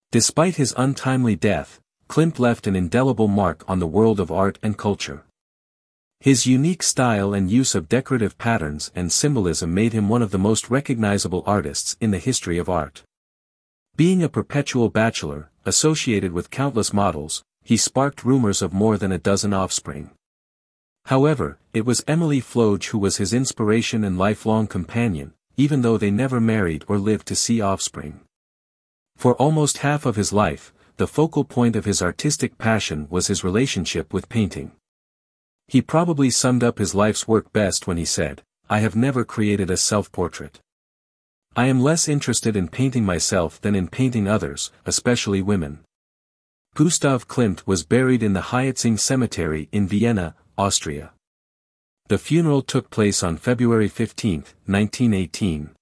Despite his untimely death, Klimt left an indelible mark on the world of art and culture. His unique style and use of decorative patterns and symbolism made him one of the most recognizable artists in the history of art. Being a perpetual bachelor, associated with countless models, he sparked rumors of more than a dozen offspring. However, it was Emilie Floge who was his inspiration and lifelong companion, even though they never married or lived to see offspring. For almost half of his life, the focal point of his artistic passion was his relationship with painting. He probably summed up his life's work best when he said, "I have never created a self-portrait. I am less interested in painting myself than in painting others, especially women." Gustav Klimt was buried in the Hietzing Cemetery in Vienna, Austria. The funeral took place on February 15, 1918.